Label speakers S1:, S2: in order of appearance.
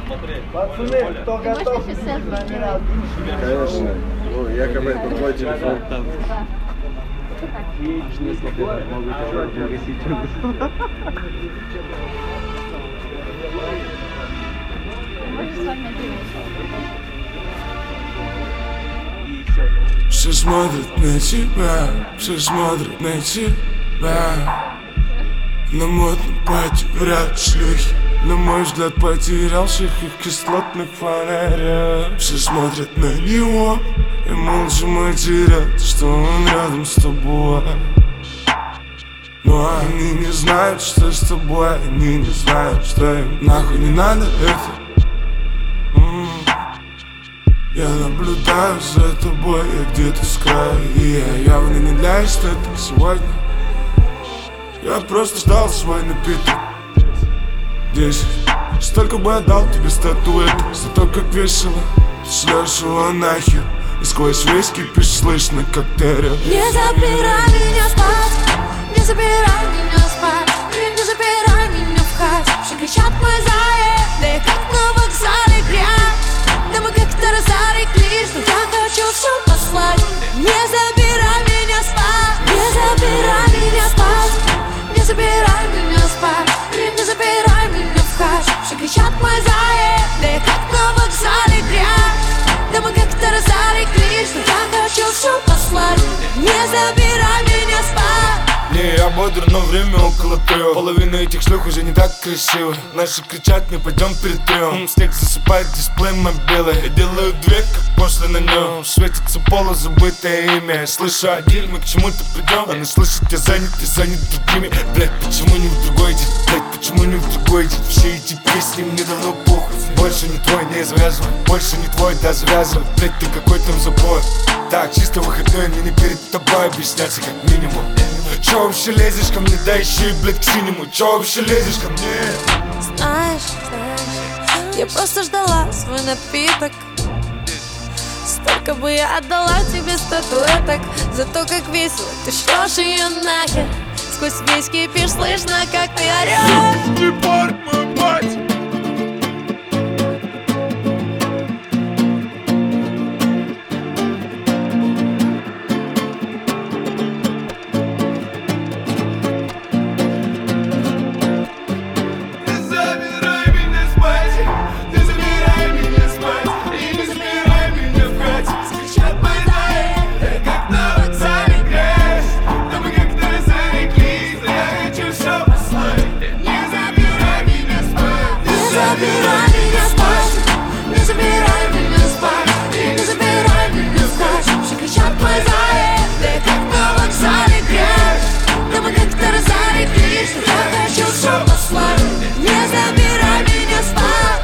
S1: Пацаны, кто готов, номера.
S2: Конечно. Ну, якобы это твой телефон.
S3: Все смотрят на тебя, все смотрят на тебя. На модном пати вряд шлюхи. На мой взгляд, потерялся их кислотных фонарях. Все смотрят на него и молча матерят, что он рядом с тобой. Но они не знают, что с тобой. Они не знают, что им нахуй не надо это. Я наблюдаю за тобой, я где-то с краю. И я явно не для эстетик сегодня. Я просто ждал свой напиток. 10. Столько бы отдал тебе статуэток за то, как весело шлешь его нахер. И сквозь весь кипиш слышно, как ты орешь.
S4: Не забирай меня спать, не забирай меня спать, не забирай меня в хат. Все кричат мы зае, да я как на вокзале грязь. Да мы как-то разореклись, но я хочу все послать. Не забирай меня спать, не забирай меня спать, не забирай меня спать, не забирай меня в хат. Все кричат мы зае, да я как на вокзале грязь. Да мы как-то разореклись, но я хочу все послать. Не забирай меня спать.
S3: Не, я бодр, но время около 3. Половина этих шлюх уже не так красиво. Наши кричат, не пойдем перетрем. Снег засыпает дисплей мобилы. Я делаю две, как после на нем. Светится полузабытое имя. Я слышу один, мы к чему-то придем. Она слышит, я занят другими. Блять, почему не в другой день? Блять, почему не в другой день? Все эти песни мне давно похуй. Больше не твой, не завязывай. Больше не твой, да завязывай. Блять, ты какой там забор. Так, чисто выходной, мне не перед тобой объясняться как минимум. Чё вообще лезешь ко мне, да еще и, блядь, к синему. Чё вообще лезешь ко мне?
S4: Знаешь, я просто ждала свой напиток. Столько бы я отдала тебе статуэток за то, как весело ты шлешь ее нахер. Сквозь весь кипиш слышно, как ты орешь.
S3: Ты пар, мой мать.
S4: Забирай меня спать, не забирай меня спать, не забирай меня в хат. Все кричат мы зае, да я как на вокзале грязь. Да мы как-то разореклись, но я хочу все послать. Не забирай меня спать.